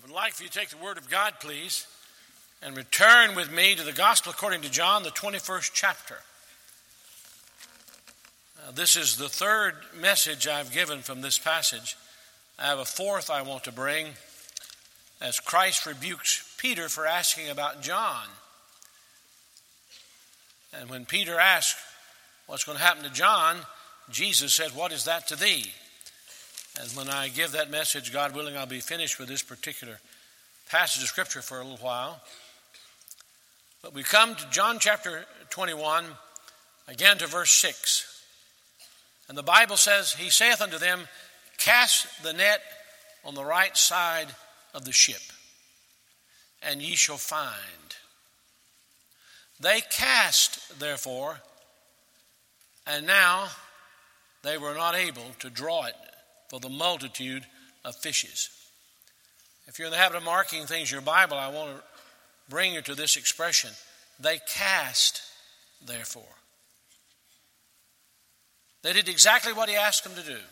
I would like for you to take the Word of God, please, and return with me to the Gospel according to John, the 21st chapter. This is the third message I've given from this passage. I have a fourth I want to bring as Christ rebukes Peter for asking about John. And when Peter asked what's going to happen to John, Jesus said, "What is that to thee?" And when I give that message, God willing, I'll be finished with this particular passage of Scripture for a little while. But we come to John chapter 21, again to verse 6. And the Bible says, "He saith unto them, Cast the net on the right side of the ship, and ye shall find." They cast, therefore, and now they were not able to draw it for the multitude of fishes. If you're in the habit of marking things in your Bible, I want to bring you to this expression. They cast, therefore. They did exactly what he asked them to do.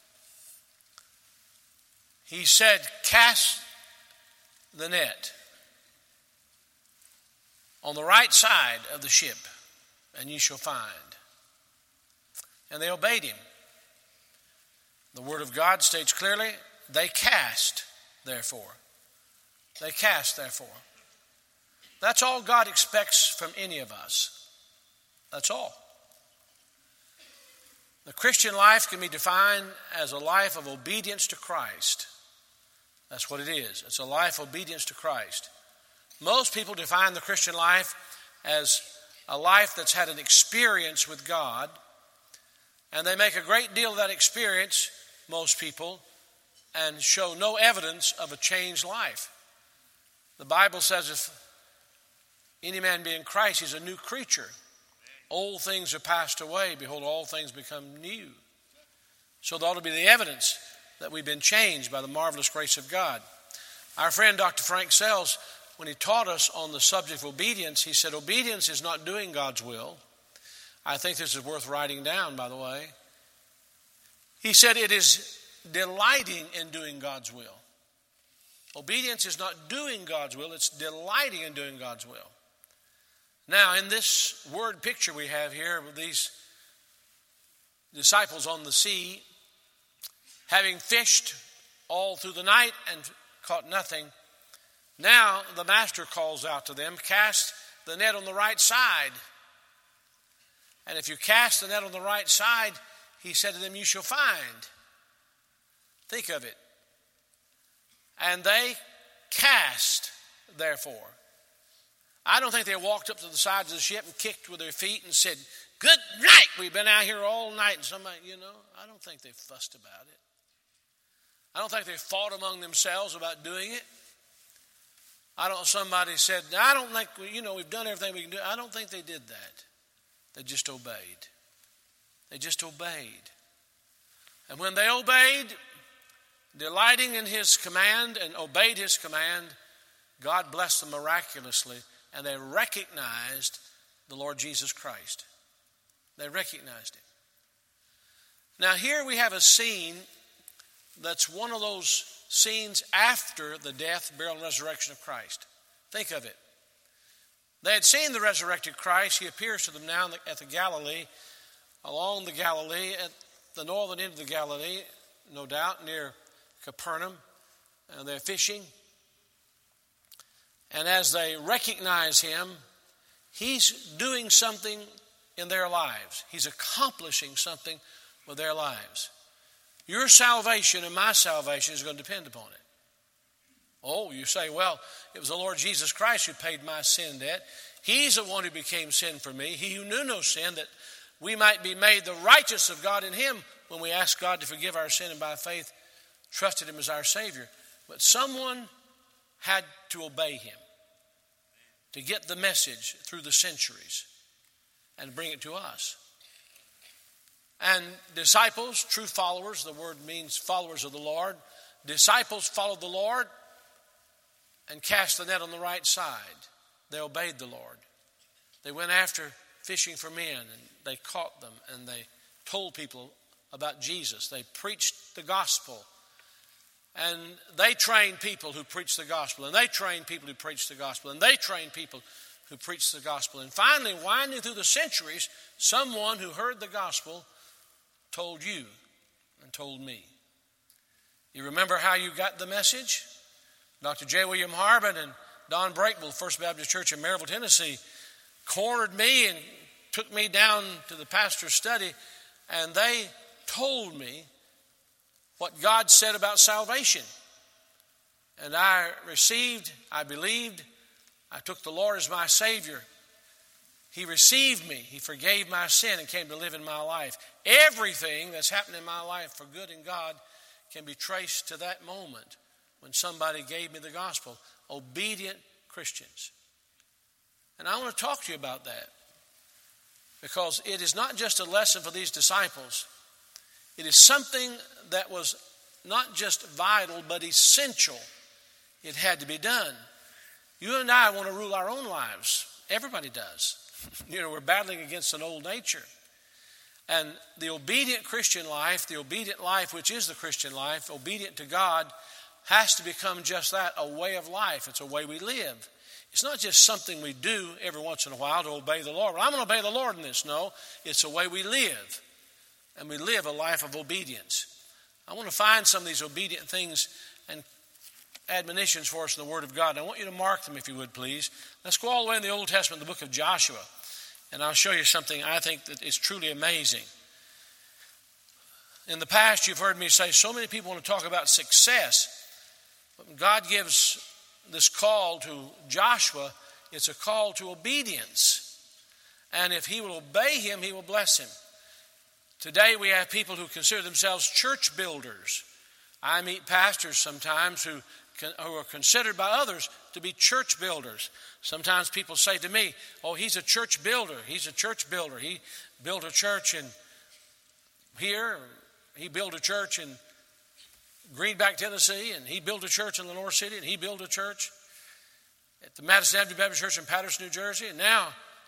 He said, "Cast the net on the right side of the ship, and ye shall find." And they obeyed him. The Word of God states clearly, they cast, therefore. They cast, therefore. That's all God expects from any of us. That's all. The Christian life can be defined as a life of obedience to Christ. That's what it is. It's a life of obedience to Christ. Most people define the Christian life as a life that's had an experience with God, and they make a great deal of that experience, most people, and show no evidence of a changed life. The Bible says if any man be in Christ, he's a new creature. Old things are passed away. Behold, all things become new. So there ought to be the evidence that we've been changed by the marvelous grace of God. Our friend Dr. Frank Sells, when he taught us on the subject of obedience, he said, obedience is not doing God's will. I think this is worth writing down, by the way. He said it is delighting in doing God's will. Obedience is not doing God's will, it's delighting in doing God's will. Now, in this word picture we have here with these disciples on the sea, having fished all through the night and caught nothing, now the master calls out to them, "Cast the net on the right side." And if you cast the net on the right side, he said to them, "You shall find." Think of it. And they cast, therefore. I don't think they walked up to the sides of the ship and kicked with their feet and said, "Good night, we've been out here all night." And somebody, I don't think they fussed about it. I don't think they fought among themselves about doing it. Somebody said, "I don't think, we've done everything we can do." I don't think they did that. They just obeyed. They just obeyed. And when they obeyed, delighting in his command and obeyed his command, God blessed them miraculously, and they recognized the Lord Jesus Christ. They recognized him. Now here we have a scene that's one of those scenes after the death, burial, and resurrection of Christ. Think of it. They had seen the resurrected Christ. He appears to them now at the Galilee, along the Galilee, at the northern end of the Galilee, no doubt, near Capernaum. And they're fishing. And as they recognize him, he's doing something in their lives. He's accomplishing something with their lives. Your salvation and my salvation is going to depend upon it. Oh, you say, well, it was the Lord Jesus Christ who paid my sin debt. He's the one who became sin for me. He who knew no sin, that we might be made the righteous of God in him when we ask God to forgive our sin and by faith trusted him as our Savior. But someone had to obey him to get the message through the centuries and bring it to us. And disciples, true followers, the word means followers of the Lord. Disciples followed the Lord and cast the net on the right side. They obeyed the Lord. They went after fishing for men, and they caught them, and they told people about Jesus. They preached the gospel. And they train people who preach the gospel, and they train people who preach the gospel, and they train people who preach the gospel. And finally, winding through the centuries, someone who heard the gospel told you and told me. You remember how you got the message? Dr. J. William Harbin and Don Breakville, First Baptist Church in Maryville, Tennessee, cornered me and took me down to the pastor's study, and they told me what God said about salvation. And I received, I believed, I took the Lord as my Savior. He received me. He forgave my sin and came to live in my life. Everything that's happened in my life for good in God can be traced to that moment when somebody gave me the gospel. Obedient Christians. And I want to talk to you about that, because it is not just a lesson for these disciples. It is something that was not just vital, but essential. It had to be done. You and I want to rule our own lives. Everybody does. We're battling against an old nature. And the obedient Christian life, the obedient life which is the Christian life, obedient to God, has to become just that, a way of life. It's a way we live. It's not just something we do every once in a while to obey the Lord. Well, I'm going to obey the Lord in this. No, it's a way we live. And we live a life of obedience. I want to find some of these obedient things and admonitions for us in the Word of God. I want you to mark them, if you would, please. Let's go all the way in the Old Testament, the book of Joshua. And I'll show you something I think that is truly amazing. In the past, you've heard me say so many people want to talk about success. But when God gives this call to Joshua, it's a call to obedience. And if he will obey him, he will bless him. Today we have people who consider themselves church builders. I meet pastors sometimes who are considered by others to be church builders. Sometimes people say to me, oh, he's a church builder. He's a church builder. He built a church in here. He built a church in Greenback, Tennessee, and he built a church in Lenore City, and he built a church at the Madison Avenue Baptist Church in Patterson, New Jersey. And now,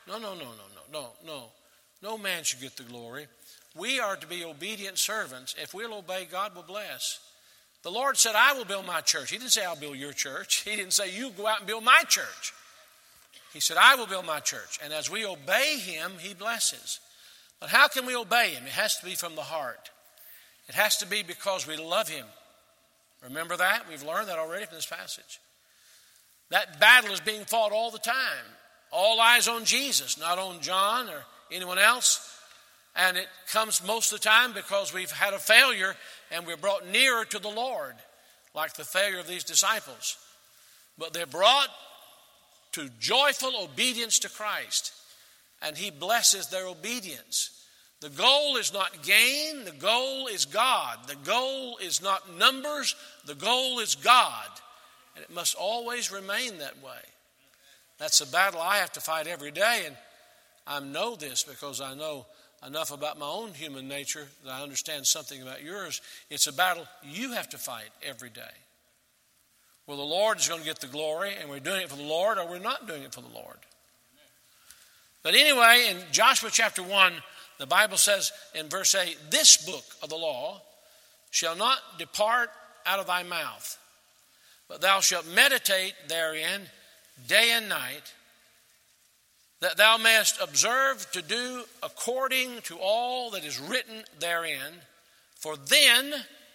no man should get the glory. We are to be obedient servants. If we'll obey, God will bless. The Lord said, I will build my church. He didn't say, I'll build your church. He didn't say, you go out and build my church. He said, I will build my church. And as we obey him, he blesses. But how can we obey him? It has to be from the heart. It has to be because we love him. Remember that? We've learned that already from this passage. That battle is being fought all the time. All eyes on Jesus, not on John or anyone else. And it comes most of the time because we've had a failure and we're brought nearer to the Lord, like the failure of these disciples. But they're brought to joyful obedience to Christ, and he blesses their obedience. The goal is not gain, the goal is God. The goal is not numbers, the goal is God. And it must always remain that way. That's a battle I have to fight every day, and I know this because I know enough about my own human nature that I understand something about yours. It's a battle you have to fight every day. Well, the Lord is going to get the glory, and we're doing it for the Lord, or we're not doing it for the Lord. But anyway, in Joshua chapter 1, the Bible says in verse 8, this book of the law shall not depart out of thy mouth, but thou shalt meditate therein day and night, that thou mayest observe to do according to all that is written therein. For then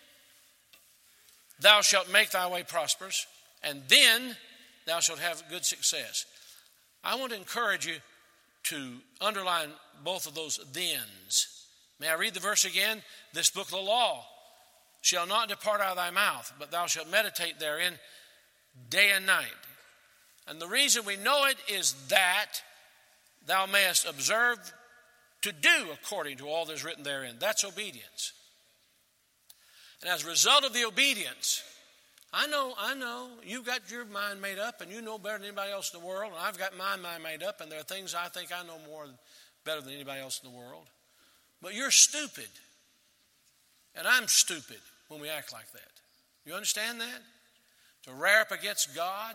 thou shalt make thy way prosperous, and then thou shalt have good success. I want to encourage you to underline both of those thens. May I read the verse again? This book of the law shall not depart out of thy mouth, but thou shalt meditate therein day and night. And the reason we know it is that thou mayest observe to do according to all that is written therein. That's obedience. And as a result of the obedience, I know, you've got your mind made up, and you know better than anybody else in the world, and I've got my mind made up, and there are things I think I know better than anybody else in the world. But you're stupid, and I'm stupid when we act like that. You understand that? To rear up against God,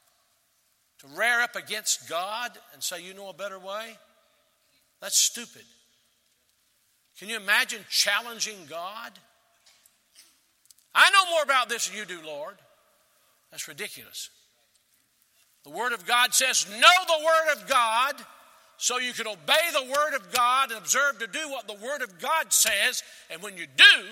and say you know a better way, that's stupid. Can you imagine challenging God? I know more about this than you do, Lord. That's ridiculous. The Word of God says, know the Word of God so you can obey the Word of God and observe to do what the Word of God says. And when you do,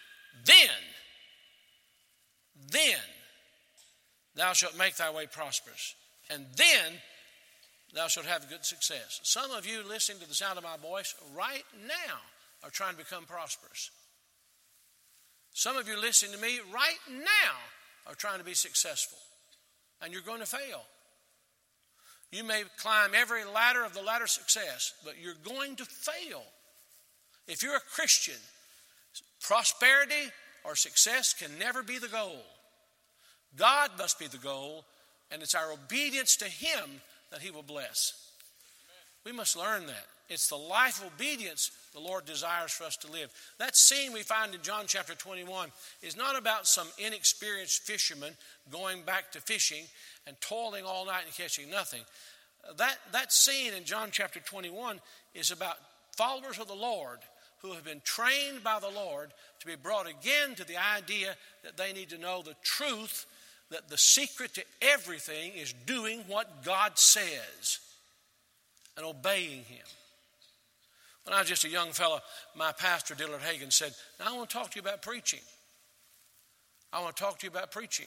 then thou shalt make thy way prosperous. And then thou shalt have good success. Some of you listening to the sound of my voice right now are trying to become prosperous. Some of you listening to me right now are trying to be successful. And you're going to fail. You may climb every ladder of the ladder of success, but you're going to fail. If you're a Christian, prosperity or success can never be the goal. God must be the goal, and it's our obedience to Him that He will bless. We must learn that. It's the life of obedience the Lord desires for us to live. That scene we find in John chapter 21 is not about some inexperienced fisherman going back to fishing and toiling all night and catching nothing. That scene in John chapter 21 is about followers of the Lord who have been trained by the Lord to be brought again to the idea that they need to know the truth, that the secret to everything is doing what God says and obeying Him. When I was just a young fellow, my pastor, Dillard Hagen, said, now I want to talk to you about preaching. I want to talk to you about preaching.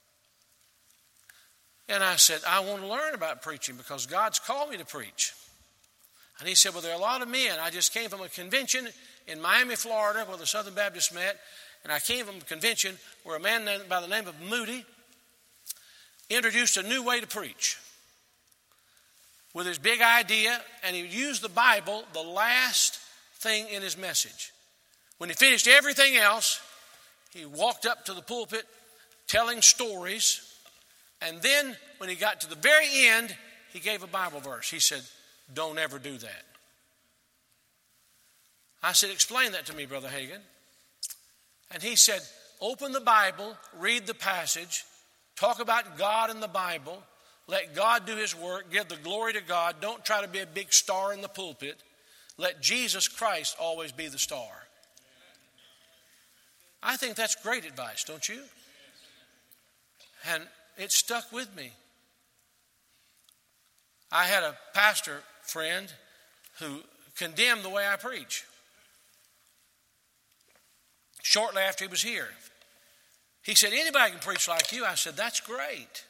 And I said, I want to learn about preaching because God's called me to preach. And he said, well, there are a lot of men. I just came from a convention in Miami, Florida, where the Southern Baptists met. And I came from a convention where a man by the name of Moody introduced a new way to preach with his big idea, and he used the Bible, the last thing in his message. When he finished everything else, he walked up to the pulpit telling stories, and then when he got to the very end, he gave a Bible verse. He said, don't ever do that. I said, explain that to me, Brother Hagen. And he said, open the Bible, read the passage, talk about God in the Bible, let God do His work, give the glory to God. Don't try to be a big star in the pulpit. Let Jesus Christ always be the star. I think that's great advice, don't you? And it stuck with me. I had a pastor friend who condemned the way I preach. Shortly after he was here, he said, anybody can preach like you. I said, that's great.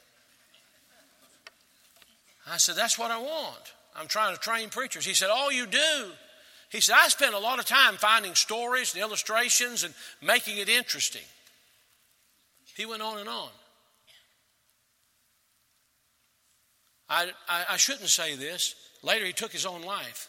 I said, that's what I want. I'm trying to train preachers. He said, all you do. He said, I spend a lot of time finding stories and illustrations and making it interesting. He went on and on. I shouldn't say this. Later he took his own life.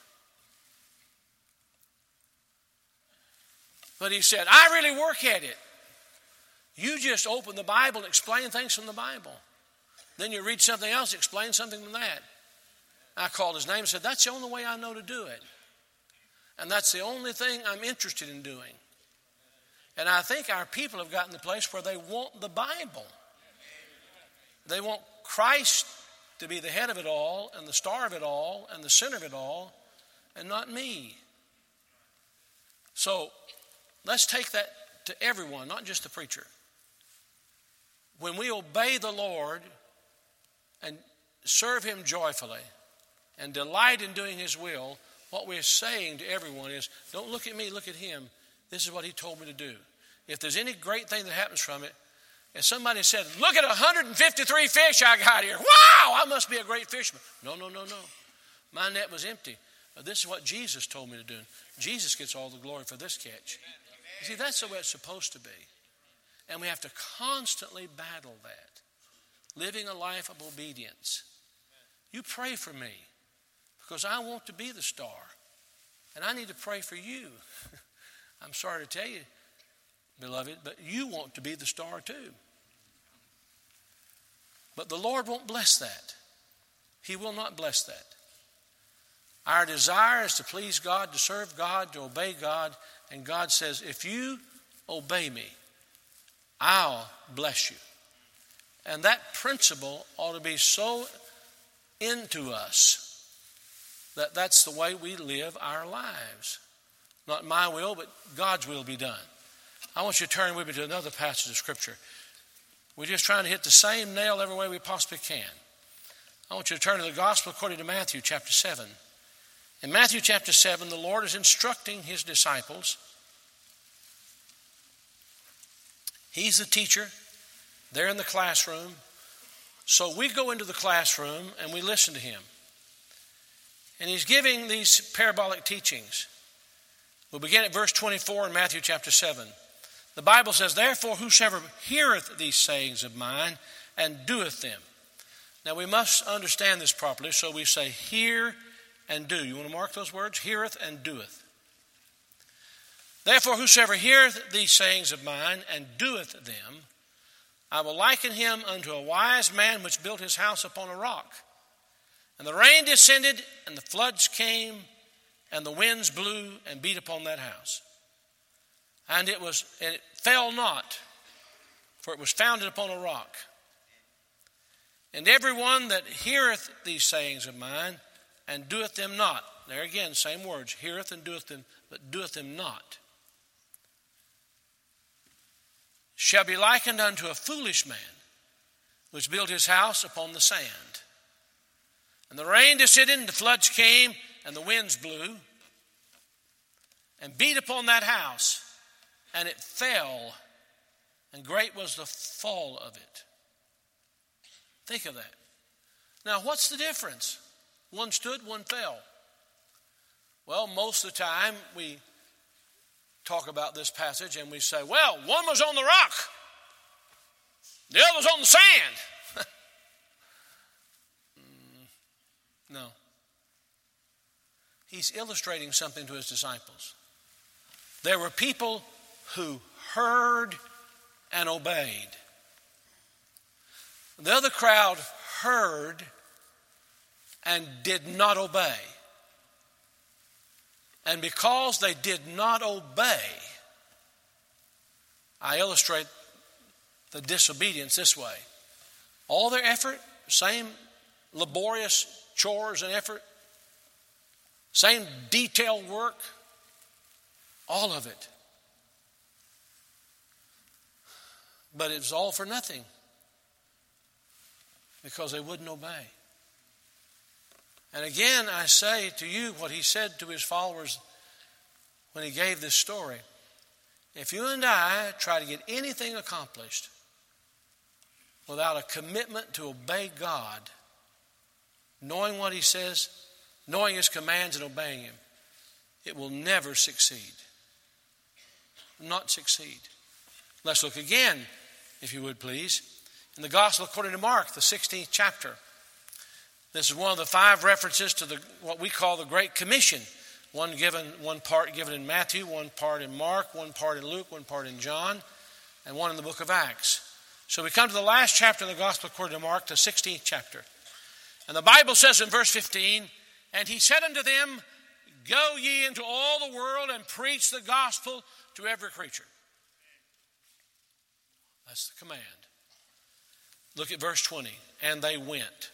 But he said, I really work at it. You just open the Bible and explain things from the Bible. Then you read something else, explain something from that. I called his name and said, that's the only way I know to do it. And that's the only thing I'm interested in doing. And I think our people have gotten to the place where they want the Bible. They want Christ to be the head of it all and the star of it all and the center of it all and not me. So let's take that to everyone, not just the preacher. When we obey the Lord and serve Him joyfully and delight in doing His will, what we're saying to everyone is, don't look at me, look at Him. This is what He told me to do. If there's any great thing that happens from it, if somebody said, look at 153 fish I got here. Wow, I must be a great fisherman. No. My net was empty. This is what Jesus told me to do. Jesus gets all the glory for this catch. You see, that's the way it's supposed to be. And we have to constantly battle that. Living a life of obedience. You pray for me because I want to be the star. And I need to pray for you. I'm sorry to tell you, beloved, but you want to be the star too. But the Lord won't bless that. He will not bless that. Our desire is to please God, to serve God, to obey God. And God says, if you obey me, I'll bless you. And that principle ought to be so into us that that's the way we live our lives. Not my will, but God's will be done. I want you to turn with me to another passage of Scripture. We're just trying to hit the same nail every way we possibly can. I want you to turn to the Gospel according to Matthew chapter 7. In Matthew chapter 7, the Lord is instructing his disciples. He's the teacher. They're in the classroom. So we go into the classroom and we listen to him. And he's giving these parabolic teachings. We'll begin at verse 24 in Matthew chapter 7. The Bible says, "Therefore whosoever heareth these sayings of mine and doeth them." Now we must understand this properly, so we say hear and do. You want to mark those words? Heareth and doeth. "Therefore whosoever heareth these sayings of mine and doeth them, I will liken him unto a wise man which built his house upon a rock. And the rain descended, and the floods came, and the winds blew and beat upon that house. And it fell not, for it was founded upon a rock. And every one that heareth these sayings of mine and doeth them not," there again, same words, heareth and doeth them, but doeth them not, "shall be likened unto a foolish man, which built his house upon the sand. And the rain descended, and the floods came, and the winds blew, and beat upon that house, and it fell, and great was the fall of it." Think of that. Now, what's the difference? One stood, one fell. Well, most of the time we talk about this passage and we say, well, one was on the rock, the other was on the sand. No. He's illustrating something to his disciples. There were people who heard and obeyed. The other crowd heard and did not obey. And because they did not obey, I illustrate the disobedience this way. All their effort, same laborious chores and effort, same detailed work, all of it. But it was all for nothing because they wouldn't obey. And again, I say to you what he said to his followers when he gave this story. If you and I try to get anything accomplished without a commitment to obey God, knowing what he says, knowing his commands and obeying him, it will never succeed. Not succeed. Let's look again, if you would please, in the Gospel according to Mark, the 16th chapter. This is one of the 5 references to what we call the Great Commission. One part given in Matthew, one part in Mark, one part in Luke, one part in John, and one in the book of Acts. So we come to the last chapter of the Gospel according to Mark, the 16th chapter. And the Bible says in verse 15, "And he said unto them, Go ye into all the world and preach the gospel to every creature." That's the command. Look at verse 20. "And they went."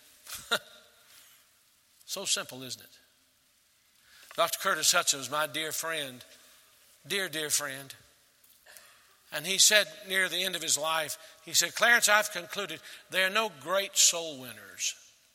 So simple, isn't it? Dr. Curtis Hudson was my dear friend, dear friend. And he said near the end of his life, he said, "Clarence, I've concluded there are no great soul winners.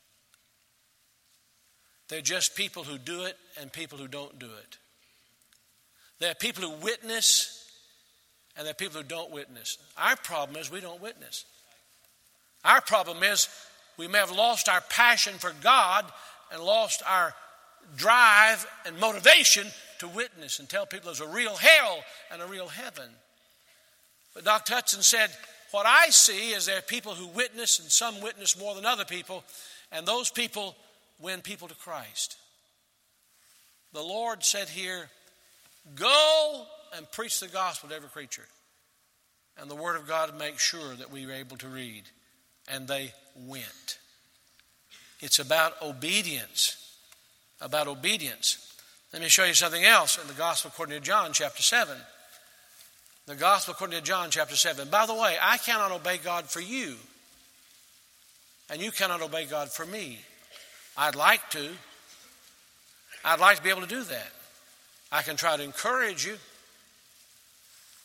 They're just people who do it and people who don't do it. There are people who witness and there are people who don't witness. Our problem is we don't witness. Our problem is we may have lost our passion for God and lost our drive and motivation to witness and tell people there's a real hell and a real heaven. But Dr. Hudson said, what I see is there are people who witness, and some witness more than other people, and those people win people to Christ. The Lord said here, go and preach the gospel to every creature. And the Word of God makes sure that we were able to read. And they went. It's about obedience. About obedience. Let me show you something else in the Gospel according to John chapter 7. The Gospel according to John chapter 7. By the way, I cannot obey God for you. And you cannot obey God for me. I'd like to. I'd like to be able to do that. I can try to encourage you.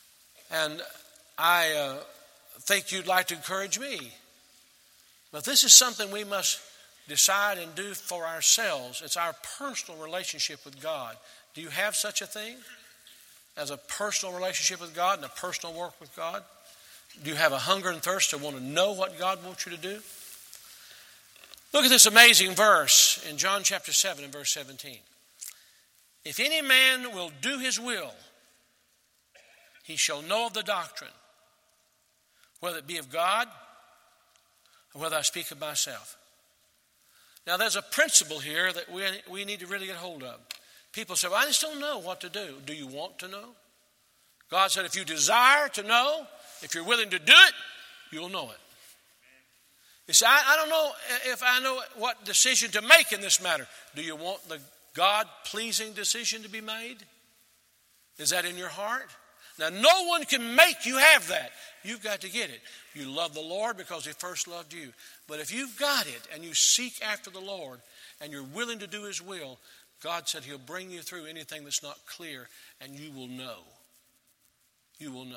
And I think you'd like to encourage me. But this is something we must decide and do for ourselves. It's our personal relationship with God. Do you have such a thing as a personal relationship with God and a personal work with God? Do you have a hunger and thirst to want to know what God wants you to do? Look at this amazing verse in John chapter 7 and verse 17. If any man will do his will, he shall know of the doctrine, whether it be of God or whether I speak of myself. Now there's a principle here that we need to really get hold of. People say, well, I just don't know what to do. Do you want to know? God said, if you desire to know, if you're willing to do it, you'll know it. You say, I don't know if I know what decision to make in this matter. Do you want the God-pleasing decision to be made? Is that in your heart? Now, no one can make you have that. You've got to get it. You love the Lord because He first loved you. But if you've got it and you seek after the Lord and you're willing to do His will, God said He'll bring you through anything that's not clear, and you will know. You will know.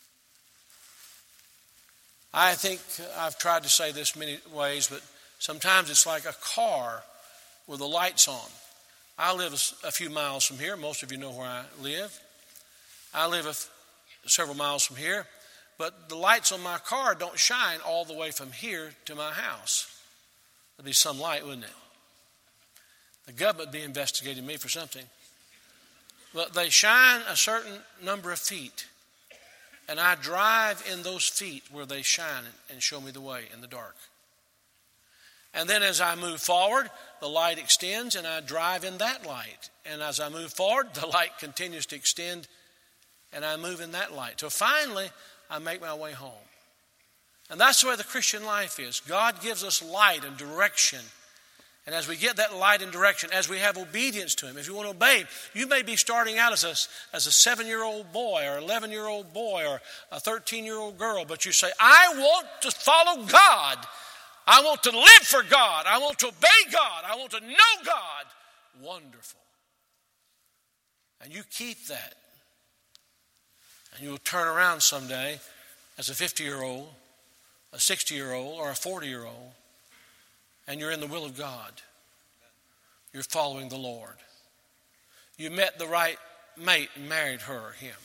I think I've tried to say this many ways, but sometimes it's like a car with the lights on. I live a few miles from here. Most of you know where I live. I live several miles from here, but the lights on my car don't shine all the way from here to my house. There'd be some light, wouldn't it? The government would be investigating me for something. But they shine a certain number of feet, and I drive in those feet where they shine and show me the way in the dark. And then as I move forward, the light extends, and I drive in that light. And as I move forward, the light continues to extend, and I move in that light. So finally, I make my way home. And that's the way the Christian life is. God gives us light and direction. And as we get that light and direction, as we have obedience to Him, if you want to obey Him, you may be starting out as a 7-year-old boy or 11-year-old boy or a 13-year-old girl, but you say, I want to follow God. I want to live for God. I want to obey God. I want to know God. Wonderful. And you keep that. And you will turn around someday as a 50-year-old, a 60-year-old, or a 40-year-old, and you're in the will of God. You're following the Lord. You met the right mate and married her or him.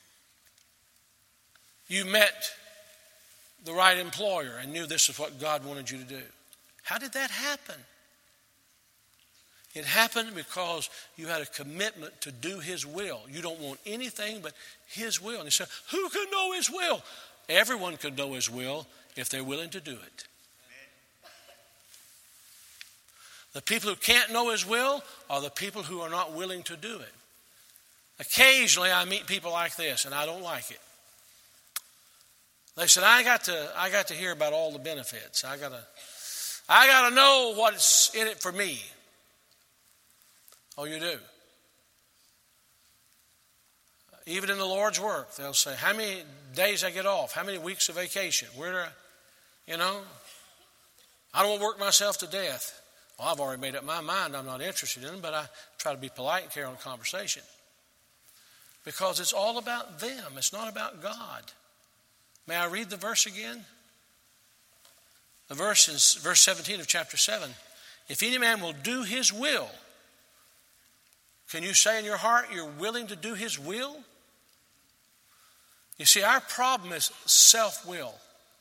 You met the right employer and knew this is what God wanted you to do. How did that happen? It happened because you had a commitment to do His will. You don't want anything but His will. And you say, who can know His will? Everyone can know His will if they're willing to do it. The people who can't know His will are the people who are not willing to do it. Occasionally I meet people like this, and I don't like it. They said, I got to hear about all the benefits. I got to know what's in it for me. Oh, you do. Even in the Lord's work, they'll say, how many days I get off? How many weeks of vacation? Where do I don't want to work myself to death. Well, I've already made up my mind. I'm not interested in them, but I try to be polite and carry on a conversation. Because it's all about them. It's not about God. May I read the verse again? The verse is verse 17 of chapter 7. If any man will do his will, can you say in your heart you're willing to do His will? You see, our problem is self-will.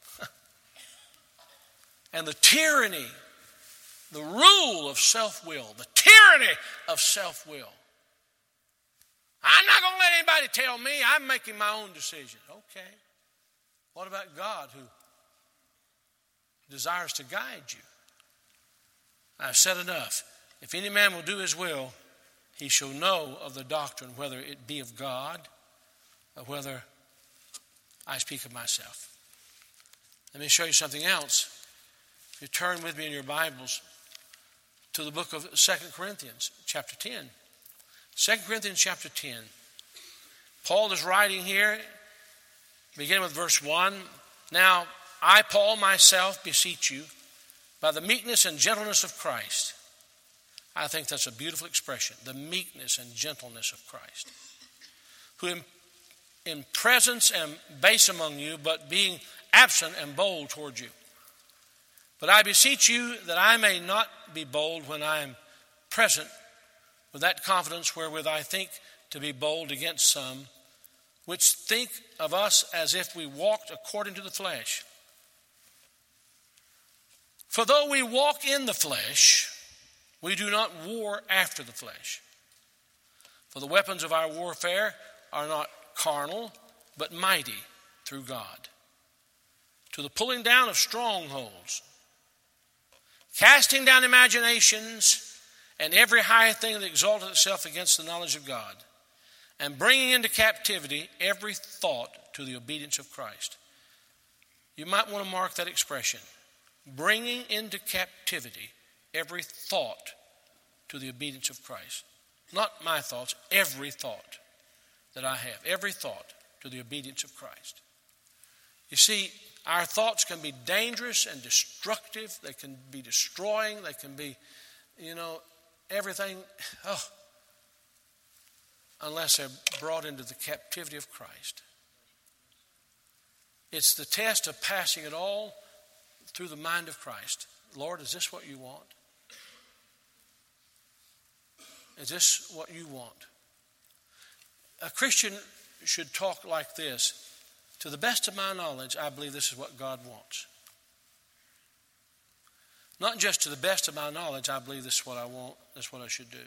And the tyranny, the rule of self-will, the tyranny of self-will. I'm not going to let anybody tell me. I'm making my own decision. Okay. What about God who desires to guide you? I've said enough. If any man will do His will, he shall know of the doctrine, whether it be of God or whether I speak of myself. Let me show you something else. If you turn with me in your Bibles to the book of 2 Corinthians, chapter 10. 2 Corinthians, chapter 10. Paul is writing here, beginning with verse 1. Now, I, Paul, myself, beseech you, by the meekness and gentleness of Christ. I think that's a beautiful expression, the meekness and gentleness of Christ, who in presence and base among you, but being absent and bold toward you. But I beseech you that I may not be bold when I am present with that confidence wherewith I think to be bold against some, which think of us as if we walked according to the flesh. For though we walk in the flesh, we do not war after the flesh. For the weapons of our warfare are not carnal, but mighty through God, to the pulling down of strongholds, casting down imaginations and every high thing that exalteth itself against the knowledge of God, and bringing into captivity every thought to the obedience of Christ. You might want to mark that expression. Bringing into captivity every thought to the obedience of Christ. Not my thoughts, every thought that I have. Every thought to the obedience of Christ. You see, our thoughts can be dangerous and destructive. They can be destroying. They can be, everything. Unless they're brought into the captivity of Christ. It's the test of passing it all through the mind of Christ. Lord, is this what you want? Is this what you want? A Christian should talk like this. To the best of my knowledge, I believe this is what God wants. Not just to the best of my knowledge, I believe this is what I want, this is what I should do.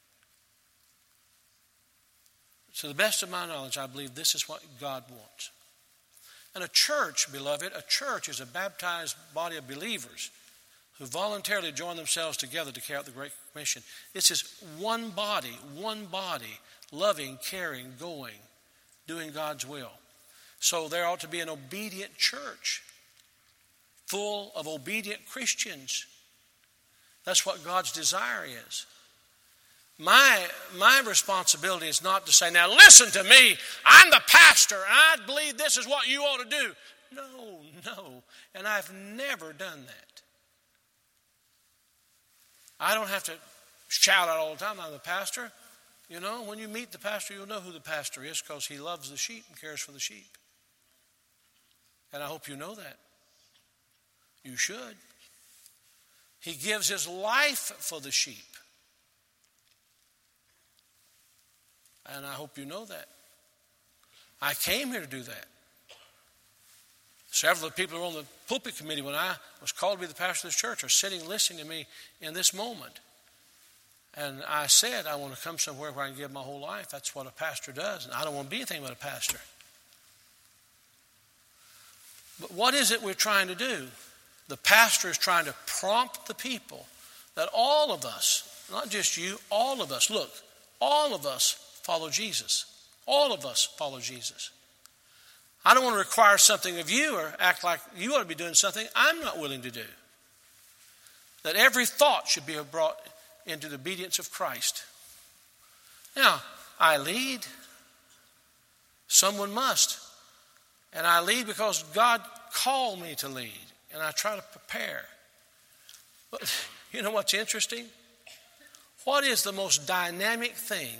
To the best of my knowledge, I believe this is what God wants. And a church, beloved, a church is a baptized body of believers who voluntarily join themselves together to carry out the Great Commission. This is one body, loving, caring, going, doing God's will. So there ought to be an obedient church, full of obedient Christians. That's what God's desire is. My responsibility is not to say, now listen to me, I'm the pastor, and I believe this is what you ought to do. No, and I've never done that. I don't have to shout out all the time, I'm the pastor. When you meet the pastor, you'll know who the pastor is because he loves the sheep and cares for the sheep. And I hope you know that. You should. He gives his life for the sheep. And I hope you know that. I came here to do that. Several of the people who were on the pulpit committee when I was called to be the pastor of this church are sitting listening to me in this moment. And I said, I want to come somewhere where I can give my whole life. That's what a pastor does. And I don't want to be anything but a pastor. But what is it we're trying to do? The pastor is trying to prompt the people that all of us, not just you, all of us, look, all of us follow Jesus. All of us follow Jesus. I don't want to require something of you or act like you ought to be doing something I'm not willing to do. That every thought should be brought into the obedience of Christ. Now, I lead. Someone must. And I lead because God called me to lead. And I try to prepare. But you know what's interesting? What is the most dynamic thing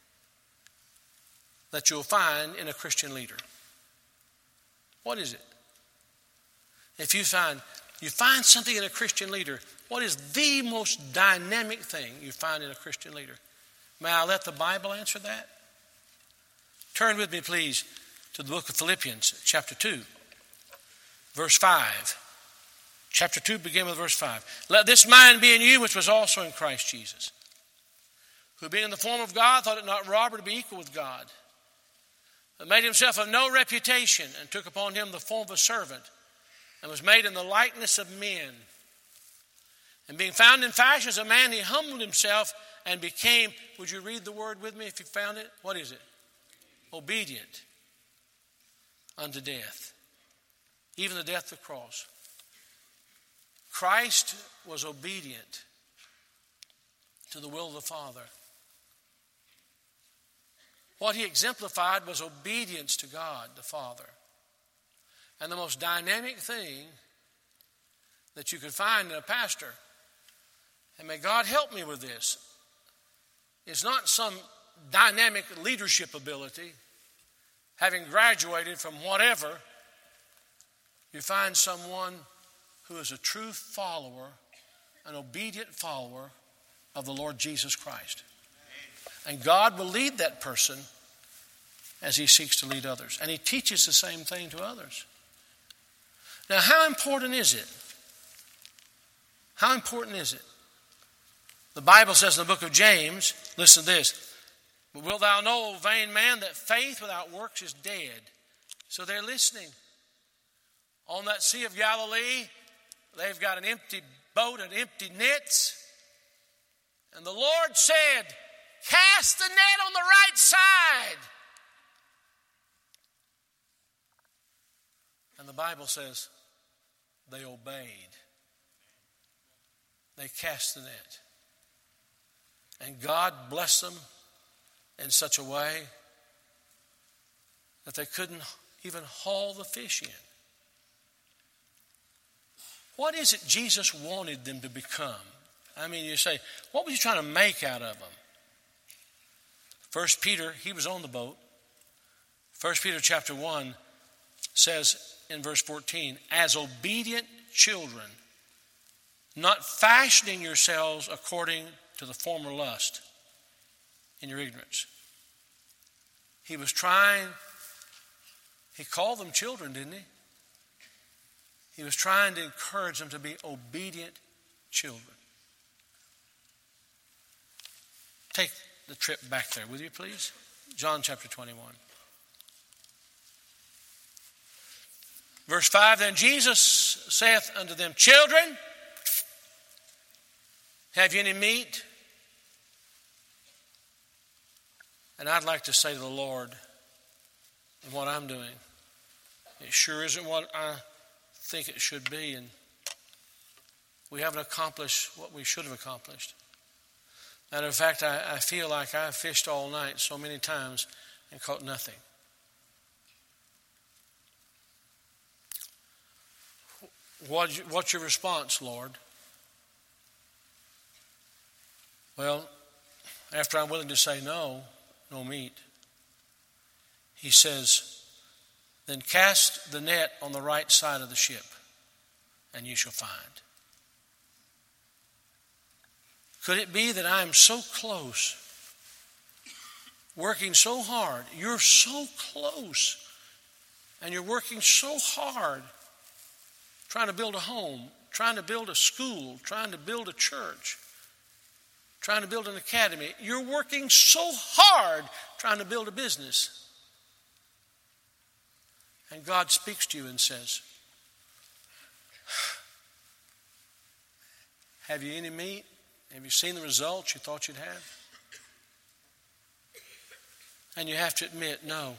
that you'll find in a Christian leader? What is it? If you find something in a Christian leader, what is the most dynamic thing you find in a Christian leader? May I let the Bible answer that? Turn with me, please, to the book of Philippians, chapter 2, verse 5. Chapter 2, begin with verse 5. Let this mind be in you, which was also in Christ Jesus, who being in the form of God, thought it not robbery to be equal with God, but made himself of no reputation, and took upon him the form of a servant, and was made in the likeness of men. And being found in fashion as a man, he humbled himself and became, would you read the word with me if you found it? What is it? Obedient unto death, even the death of the cross. Christ was obedient to the will of the Father. What he exemplified was obedience to God, the Father. And the most dynamic thing that you could find in a pastor, and may God help me with this, is not some dynamic leadership ability, having graduated from whatever, you find someone who is a true follower, an obedient follower of the Lord Jesus Christ. And God will lead that person as he seeks to lead others. And he teaches the same thing to others. Now, how important is it? How important is it? The Bible says in the book of James, listen to this, but wilt thou know, O vain man, that faith without works is dead? So they're listening. On that Sea of Galilee, they've got an empty boat and empty nets. And the Lord said, cast the net on the right side. And the Bible says they obeyed. They cast the net. And God blessed them in such a way that they couldn't even haul the fish in. What is it Jesus wanted them to become? I mean, you say, what was he trying to make out of them? 1 Peter, he was on the boat. 1 Peter chapter 1 says in verse 14, as obedient children, not fashioning yourselves according to the former lust in your ignorance. He called them children, didn't he? He was trying to encourage them to be obedient children. Take the trip back there, will you please? John chapter 21. Verse 5, then Jesus saith unto them, children, have you any meat? And I'd like to say to the Lord, and what I'm doing, it sure isn't what I think it should be, and we haven't accomplished what we should have accomplished. Matter of fact, I feel like I've fished all night so many times and caught nothing. What's your response, Lord? Well, after I'm willing to say no meat, he says, then cast the net on the right side of the ship, and you shall find. Could it be that I'm so close, working so hard? You're so close, and you're working so hard, trying to build a home, trying to build a school, trying to build a church, trying to build an academy. You're working so hard trying to build a business. And God speaks to you and says, have you any meat? Have you seen the results you thought you'd have? And you have to admit, no.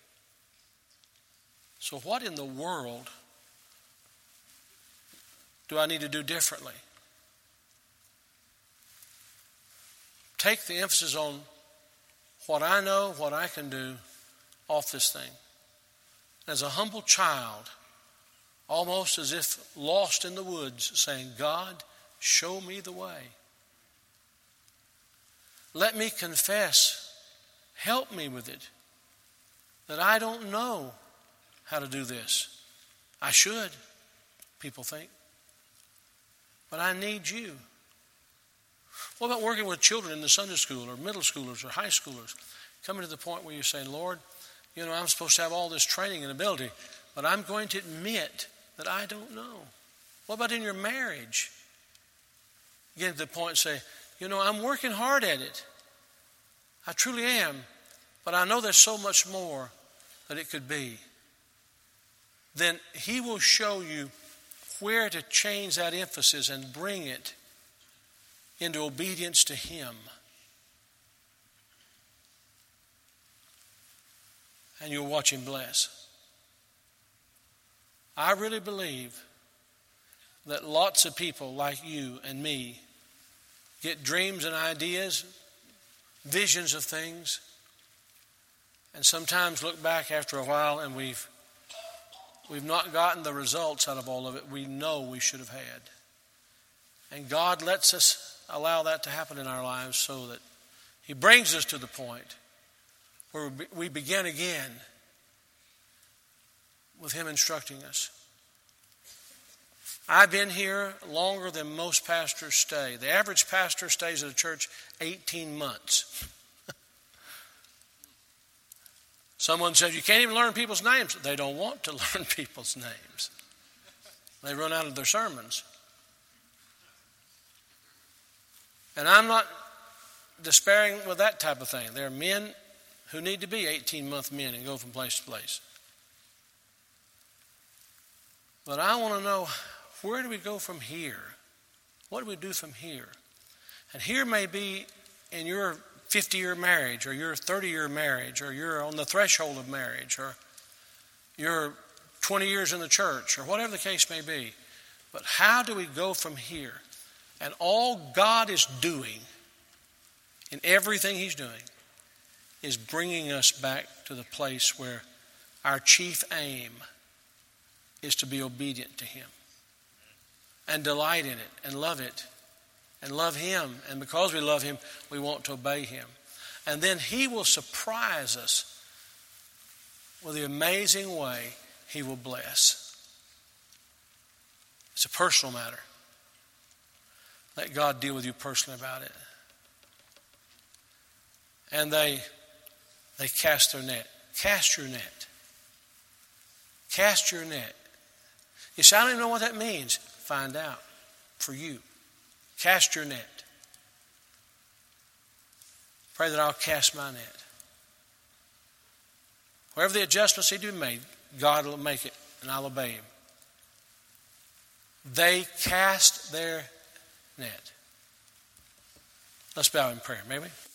So what in the world do I need to do differently? Take the emphasis on what I know, what I can do off this thing. As a humble child, almost as if lost in the woods, saying, God, show me the way. Let me confess, help me with it, that I don't know how to do this. I should, people think. But I need you. What about working with children in the Sunday school or middle schoolers or high schoolers? Coming to the point where you're saying, Lord, you know, I'm supposed to have all this training and ability, but I'm going to admit that I don't know. What about in your marriage? You get to the point and say, you know, I'm working hard at it. I truly am. But I know there's so much more that it could be. Then he will show you where to change that emphasis and bring it into obedience to him. And you'll watch him bless. I really believe that lots of people like you and me get dreams and ideas, visions of things, and sometimes look back after a while and we've not gotten the results out of all of it we know we should have had. And God lets us allow that to happen in our lives so that he brings us to the point where we begin again with him instructing us. I've been here longer than most pastors stay. The average pastor stays at a church 18 months. Someone says, you can't even learn people's names. They don't want to learn people's names. They run out of their sermons. And I'm not despairing with that type of thing. There are men who need to be 18-month men and go from place to place. But I want to know, where do we go from here? What do we do from here? And here may be in your 50-year marriage, or your 30-year marriage, or you're on the threshold of marriage, or you're 20 years in the church, or whatever the case may be. But how do we go from here? And all God is doing, in everything he's doing, is bringing us back to the place where our chief aim is to be obedient to him and delight in it and love it and love him. And because we love him, we want to obey him. And then he will surprise us with the amazing way he will bless. It's a personal matter. Let God deal with you personally about it. And they cast their net. Cast your net. Cast your net. You say, I don't even know what that means. Find out for you. Cast your net. Pray that I'll cast my net. Wherever the adjustments need to be made, God will make it, and I'll obey him. They cast their net. Let's bow in prayer, may we?